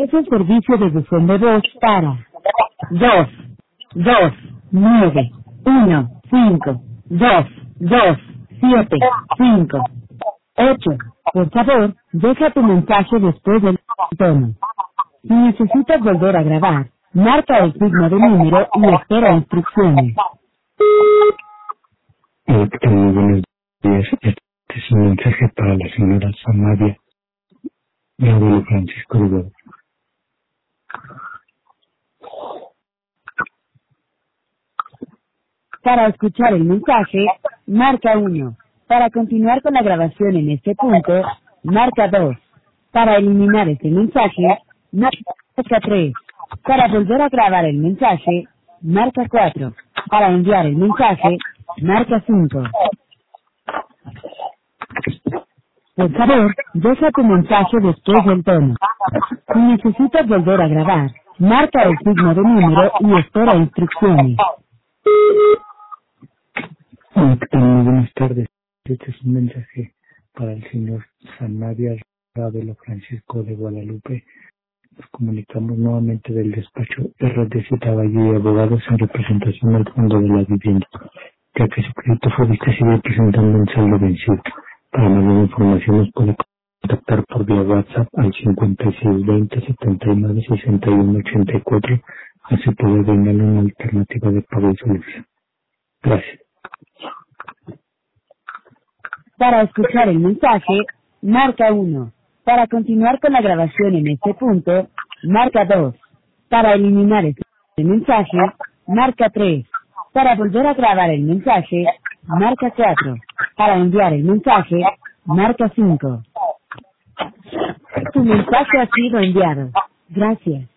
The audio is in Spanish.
Es el servicio de buzón de voz para 229-5, Por favor, deja tu mensaje después del tono. Si necesitas volver a grabar, marca el signo de número y espera instrucciones. ¿Qué tal? Muy buenos días. Este es un mensaje para la señora Samaria, mi abuelo Francisco de Guadalupe. Para escuchar el mensaje, marca 1. Para continuar con la grabación en este punto, marca 2. Para eliminar este mensaje, marca 3. Para volver a grabar el mensaje, marca 4. Para enviar el mensaje, marca 5. Por favor, deja tu mensaje después del tono. Si necesitas volver a grabar, marca el signo de número y espera instrucciones. ¿Qué tal? Muy buenas tardes. Este es un mensaje para el señor Samaria Ravelo Francisco de Guadalupe. Nos comunicamos nuevamente del despacho RDZ Valle y Abogados en representación del Fondo de la Vivienda, ya que su crédito fue visto y sigue presentando un saldo vencido. Para mayor información nos puede contactar por vía WhatsApp al 5620-79-61-84, así puede brindarle una alternativa de pago y solución. Gracias. Para escuchar el mensaje, marca 1. Para continuar con la grabación en este punto, marca 2. Para eliminar este mensaje, marca 3. Para volver a grabar el mensaje, marca 4. Para enviar el mensaje, marca 5. Tu mensaje ha sido enviado. Gracias.